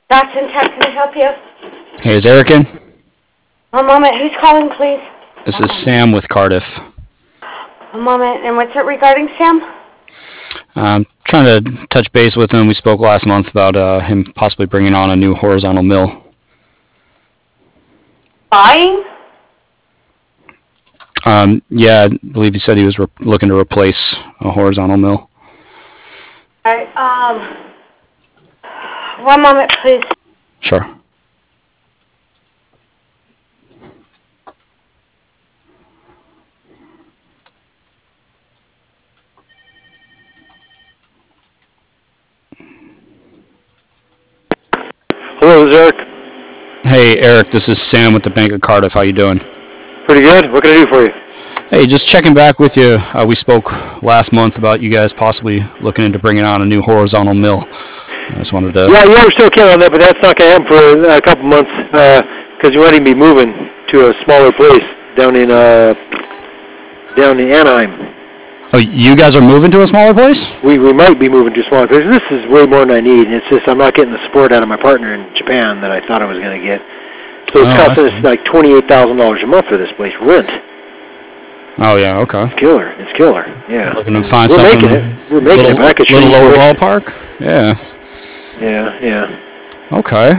Dawson Tech, can I help you? Hey, is Eric in? One moment. Who's calling, please? This is Sam with Cardiff. One moment. And what's it regarding, Sam? I'm trying to touch base with him. We spoke last month about him possibly bringing on a new horizontal mill. Buying? Yeah, I believe he said he was looking to replace a horizontal mill. All right. One moment, please. Sure. Hello, this is Eric. Hey, Eric, this is Sam with the Bank of Cardiff. How you doing? Pretty good. What can I do for you? Hey, just checking back with you. We spoke last month about you guys possibly looking into bringing on a new horizontal mill. I just wanted to... Yeah, we're still counting on that, but that's not going to happen for a couple months because you might even be moving to a smaller place down in Anaheim. Oh, you guys are moving to a smaller place? We might be moving to a smaller place. This is way more than I need, and it's just I'm not getting the support out of my partner in Japan that I thought I was going to get. So it's costing us like $28,000 a month for this place rent. Oh yeah, okay. It's killer. Yeah. Looking to find something. We're making it. I could show little you lower ballpark. Yeah. Yeah. Okay.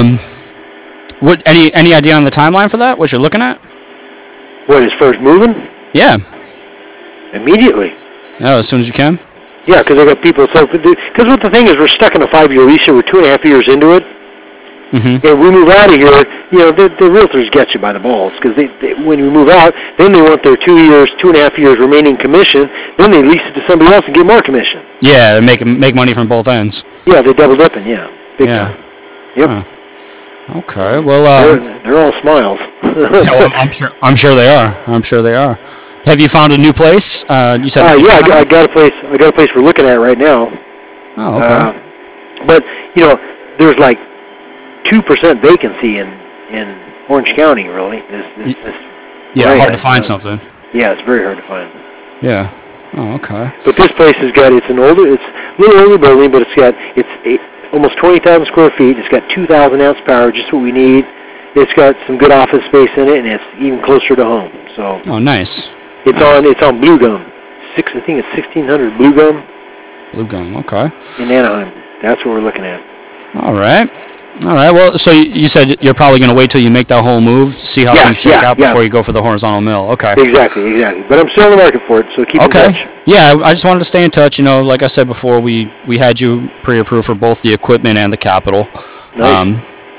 What? Any idea on the timeline for that? What you're looking at? What, as far as moving? Yeah. Immediately. Oh, as soon as you can. Yeah, because I got people. So, because what the thing is, we're stuck in a 5-year lease here. We're 2.5 years into it. Mm-hmm. And we move out of here, the realtors get you by the balls because they when you move out, then they want their 2.5 years remaining commission. Then they lease it to somebody else and get more commission. Yeah, they make money from both ends. Yeah, they're double dipping. Yeah, big time. Yep. Huh. Okay. Well, they're all smiles. Yeah, well, I'm sure they are. I'm sure they are. Have you found a new place? You said. Yeah, I got a place. I got a place we're looking at right now. Oh, okay. But there's like 2% vacancy in Orange County, really. Yeah, hard to find something. Yeah, it's very hard to find. Yeah. Oh, okay. But this place it's a little older building, but it's almost 20,000 square feet. It's got 2,000 amps power, just what we need. It's got some good office space in it, and it's even closer to home. So. Oh, nice. It's on Blue Gum. I think it's 1600 Blue Gum. Blue Gum. Okay. In Anaheim. That's what we're looking at. All right. Well, so you said you're probably going to wait till you make that whole move, see how things shake out before you go for the horizontal mill. Okay. Exactly. But I'm still in the market for it, so keep in touch. Yeah, I just wanted to stay in touch. Like I said before, we had you pre-approved for both the equipment and the capital. Nice.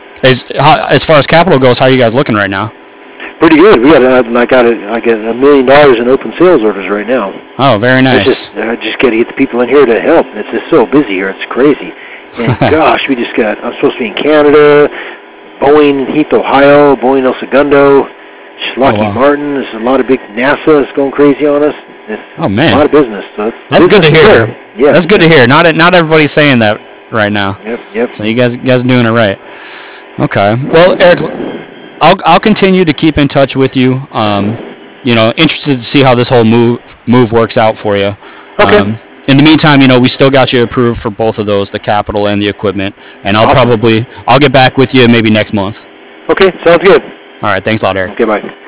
As far as capital goes, how are you guys looking right now? Pretty good. We got I got $1 million in open sales orders right now. Oh, very nice. I just got to get the people in here to help. It's just so busy here. It's crazy. And gosh, I'm supposed to be in Canada, Boeing in Heath, Ohio, Boeing El Segundo, Lockheed Martin. There's a lot of big NASA is going crazy on us. It's a lot of business. So that's good to hear. Yeah, that's good to hear. Not everybody's saying that right now. Yep. So you guys are doing it right. Okay. Well, Eric, I'll continue to keep in touch with you. Interested to see how this whole move works out for you. Okay. In the meantime, we still got you approved for both of those, the capital and the equipment. And I'll get back with you maybe next month. Okay, sounds good. All right, thanks a lot, Eric. Okay, bye.